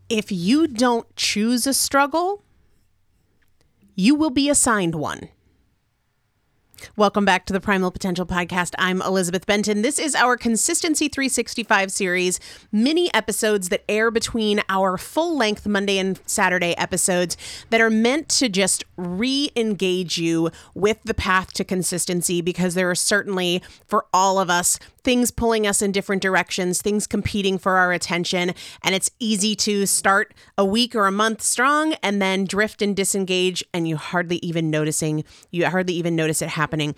If you don't choose a struggle, you will be assigned one. Welcome back to the Primal Potential Podcast. I'm Elizabeth Benton. This is our Consistency 365 series, mini episodes that air between our full-length Monday and Saturday episodes that are meant to just re-engage you with the path to consistency, because there are certainly, for all of us, things pulling us in different directions, things competing for our attention, and it's easy to start a week or a month strong and then drift and disengage, and you hardly even notice it happening.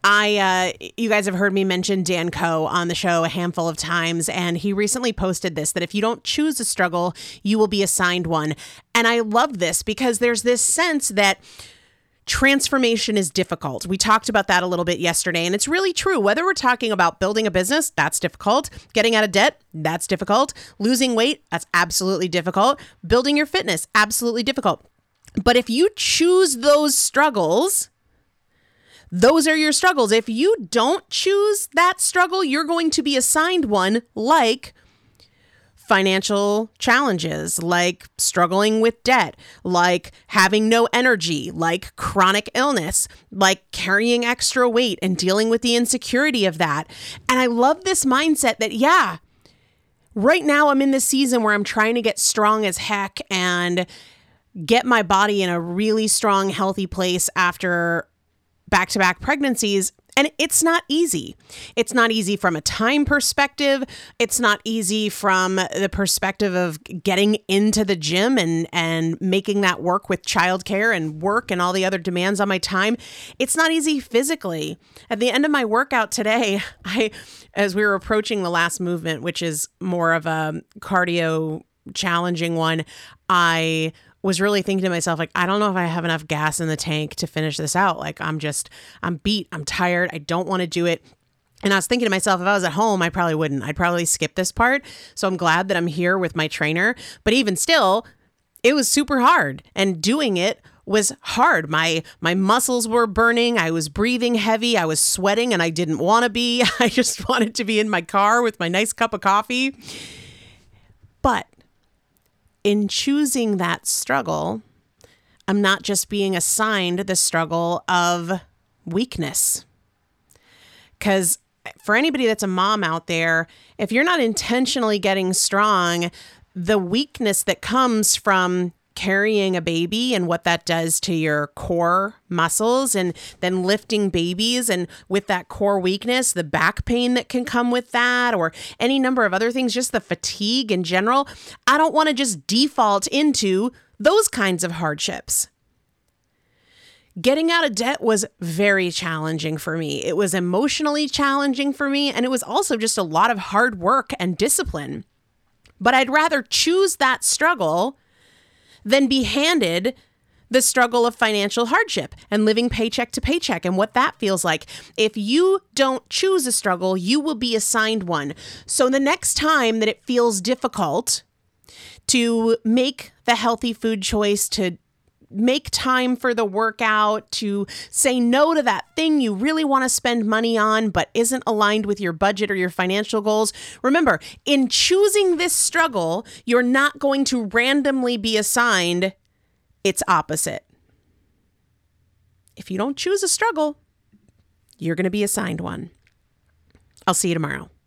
You guys have heard me mention Dan Coe on the show a handful of times, and he recently posted this, that if you don't choose a struggle, you will be assigned one. And I love this because there's this sense that transformation is difficult. We talked about that a little bit yesterday, and it's really true. Whether we're talking about building a business, that's difficult. Getting out of debt, that's difficult. Losing weight, that's absolutely difficult. Building your fitness, absolutely difficult. But if you choose those struggles, those are your struggles. If you don't choose that struggle, you're going to be assigned one, like financial challenges, like struggling with debt, like having no energy, like chronic illness, like carrying extra weight and dealing with the insecurity of that. And I love this mindset that, right now I'm in this season where I'm trying to get strong as heck and get my body in a really strong, healthy place after back-to-back pregnancies. And it's not easy. It's not easy from a time perspective. It's not easy from the perspective of getting into the gym and making that work with childcare and work and all the other demands on my time. It's not easy physically. At the end of my workout today, as we were approaching the last movement, which is more of a cardio challenging one, I was really thinking to myself, like, I don't know if I have enough gas in the tank to finish this out. Like, I'm beat. I'm tired. I don't want to do it. And I was thinking to myself, if I was at home, I probably wouldn't. I'd probably skip this part. So I'm glad that I'm here with my trainer. But even still, it was super hard. And doing it was hard. My muscles were burning. I was breathing heavy. I was sweating and I didn't want to be. I just wanted to be in my car with my nice cup of coffee. But in choosing that struggle, I'm not just being assigned the struggle of weakness. Because for anybody that's a mom out there, if you're not intentionally getting strong, the weakness that comes from carrying a baby and what that does to your core muscles, and then lifting babies, and with that core weakness, the back pain that can come with that, or any number of other things, just the fatigue in general, I don't want to just default into those kinds of hardships. Getting out of debt was very challenging for me. It was emotionally challenging for me, and it was also just a lot of hard work and discipline. But I'd rather choose that struggle than be handed the struggle of financial hardship and living paycheck to paycheck and what that feels like. If you don't choose a struggle, you will be assigned one. So the next time that it feels difficult to make the healthy food choice, to make time for the workout, to say no to that thing you really want to spend money on but isn't aligned with your budget or your financial goals, remember, in choosing this struggle, you're not going to randomly be assigned its opposite. If you don't choose a struggle, you're going to be assigned one. I'll see you tomorrow.